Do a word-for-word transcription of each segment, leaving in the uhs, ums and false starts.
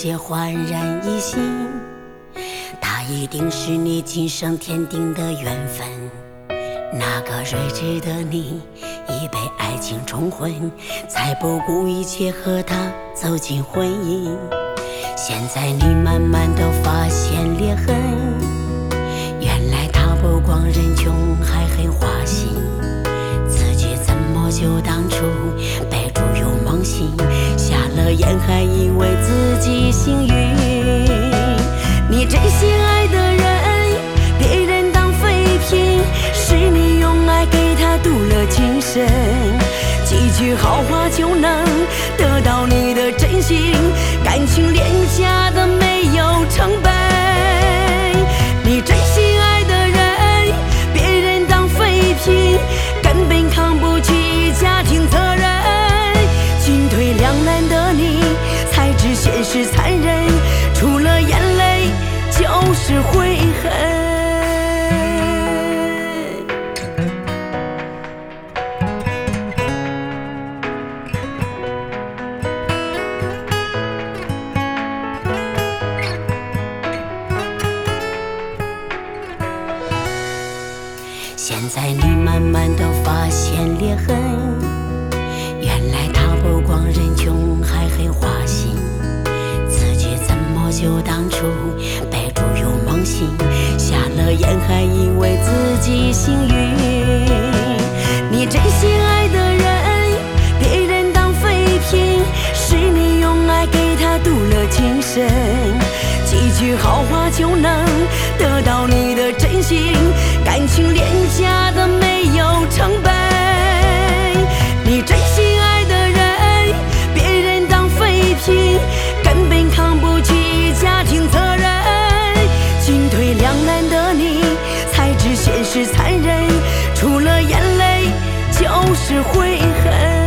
界焕然一新。他一定是你今生天定的缘分，那个睿智的你已被爱情冲昏，才不顾一切和他走进婚姻。现在你慢慢地发现裂痕，原来他不光人穷还很花心，自己怎么就当初被猪油蒙心，瞎了眼还以为自己幸运。你真心爱的人，别人当废品，是你用爱给他镀了金身，几句好话就能得到你的真心，感情廉价的没有成本。你真心爱的人，别人当废品，根本扛不起家庭责任，进退两难的你才知现实残忍，除了眼泪就是悔恨。现在你慢慢地发现裂痕，原来他不光人穷还很花心，自己怎么就当初被猪油蒙心，瞎了眼还以为自己幸运。你真心爱的人，别人当废品，是你用爱给他镀了金身，几句好话就能得到你的真心，感情廉价的没有成本。你真心爱的人，别人当废品，根本扛不起家庭责任，进退两难的你才知现实残忍，除了眼泪就是悔恨。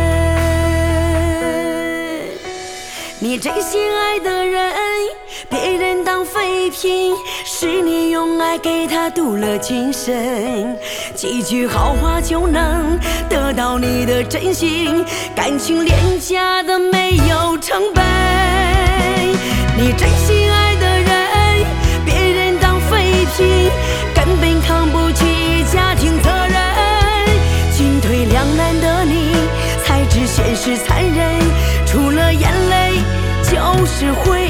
你真心爱的人，别人当废品，是你用爱给他镀了金身，几句好话就能得到你的真心，感情廉价的没有成本。你真心爱的人，别人当废品，根本扛不起家庭责任，进退两难的你才知现实残忍，除了眼泪就是悔